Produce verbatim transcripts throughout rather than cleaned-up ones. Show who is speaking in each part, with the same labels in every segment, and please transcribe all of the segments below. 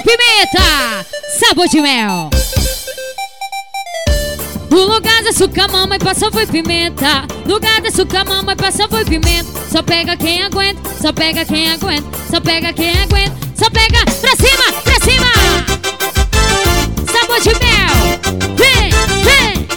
Speaker 1: pimenta, sabor de mel. No lugar de açúcar, mamãe passou foi pimenta. No lugar de açúcar, mamãe passou foi pimenta. Só pega quem aguenta, só pega quem aguenta, só pega quem aguenta, só pega pra cima, pra cima. Sabor de mel, vem, vem.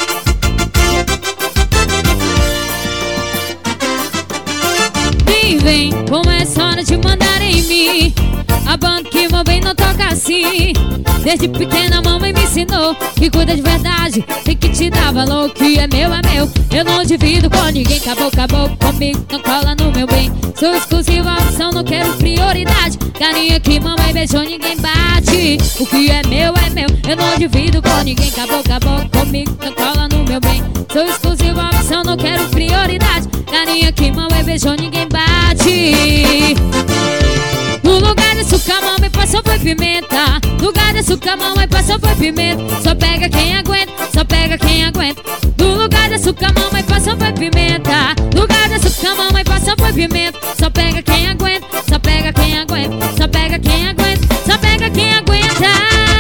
Speaker 1: Vem, vem, começa a hora de mandar em mim. A banda que vou bem não toca assim. Desde pequena a mamãe me ensinou que cuida de verdade tem que te dar valor. Que é meu, é meu, eu não divido com ninguém. Acabou, acabou comigo, não cola no meu bem. Sou exclusiva, opção, não quero prioridade. Carinha que mamãe beijou, ninguém bate. O que é meu, é meu, eu não divido com ninguém. Acabou, acabou comigo, não cola no meu bem. Sou exclusiva, opção, não quero prioridade. Carinha que mamãe beijou, ninguém bate. No lugar de açúcar, mamãe passou foi pimenta. No lugar de açúcar, mamãe passou foi pimenta. Só pega quem aguenta, só pega quem aguenta. No lugar de açúcar, mamãe passou foi pimenta. No lugar de açúcar, mamãe passou foi pimenta. Só pega quem aguenta, só pega quem aguenta, só pega quem aguenta, só pega quem aguenta.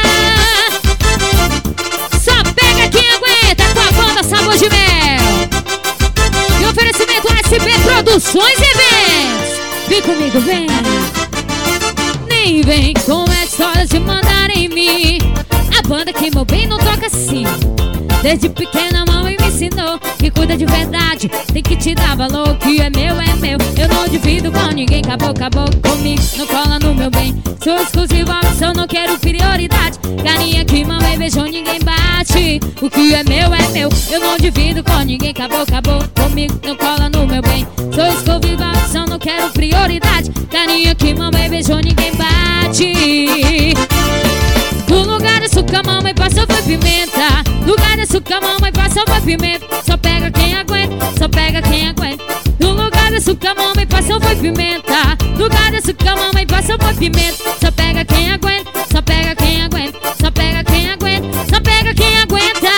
Speaker 1: Só pega quem aguenta com a banda Sabor de Mel. E oferecimento S B Produções e Eventos. Vem comigo, vem. Nem vem com essa história de mandar em mim. A banda que meu bem não toca assim. Desde pequena a mamãe me ensinou que cuida de verdade tem que te dar valor. Que é meu, é meu, eu não divido com ninguém. Acabou, acabou comigo, não cola no meu bem. Sou exclusiva, opção, não quero prioridade. Carinha que mamãe beijou, ninguém bate. O que é meu, é meu, eu não divido com ninguém. Acabou, acabou comigo, não cola no meu bem. Sou exclusiva, opção, não quero prioridade. Carinha que mamãe beijou, ninguém bate. No lugar de açúcar, mamãe passou foi pimenta. No lugar de açúcar, mamãe passou foi pimenta. Só pega quem aguenta, só pega quem aguenta. No lugar de açúcar, mamãe passou foi pimenta. No lugar de açúcar, mamãe passou foi pimenta. Só pega quem aguenta, só pega quem aguenta, só pega quem aguenta, só pega quem aguenta.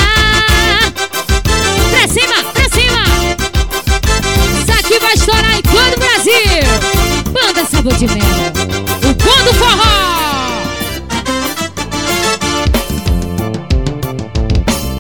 Speaker 1: Pra cima, pra cima. Isso aqui vai estourar em todo o Brasil. Banda Sabor de Mel.